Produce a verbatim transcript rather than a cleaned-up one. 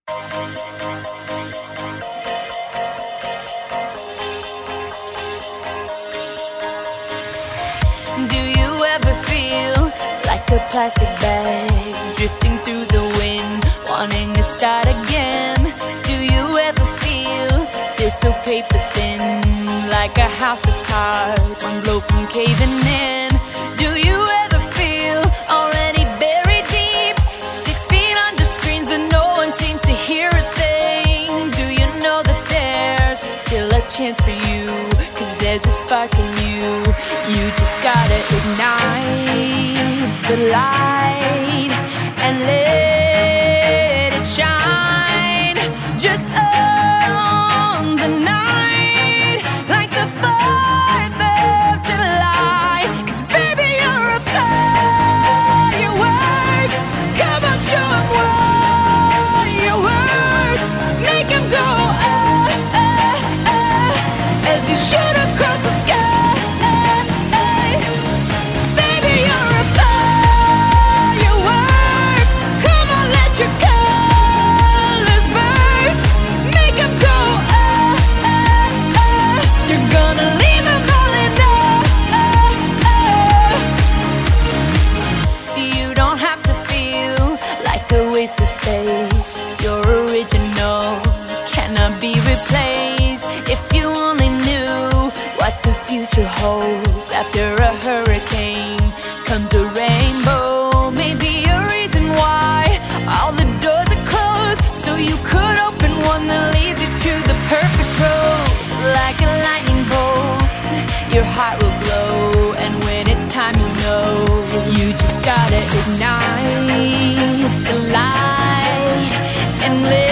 Do you ever feel like a plastic bag drifting through the wind, wanting to start again? Do you ever feel, feel so paper thin, like a house of cards, one blow from caving in? Do you ever feel already buried deep, six feet under screens but no one seems to hear a thing? Do you know that there's still a chance for you, 'cause there's a spark in you? You just gotta ignite the light and let it shine. Just own the night like the fourth of July. 'Cause baby, you're a firework. Come on, show 'em what you're worth. Make 'em go ah, ah, ah, as you shoot across the sky. Space, your original cannot be replaced. If you only knew what the future holds, after a hurricane comes a rainbow. Maybe a reason why all the doors are closed, so you could open one that leads you to the perfect road. Like a lightning bolt, your heart will glow, and when it's time, you know you just gotta ignite the light and live.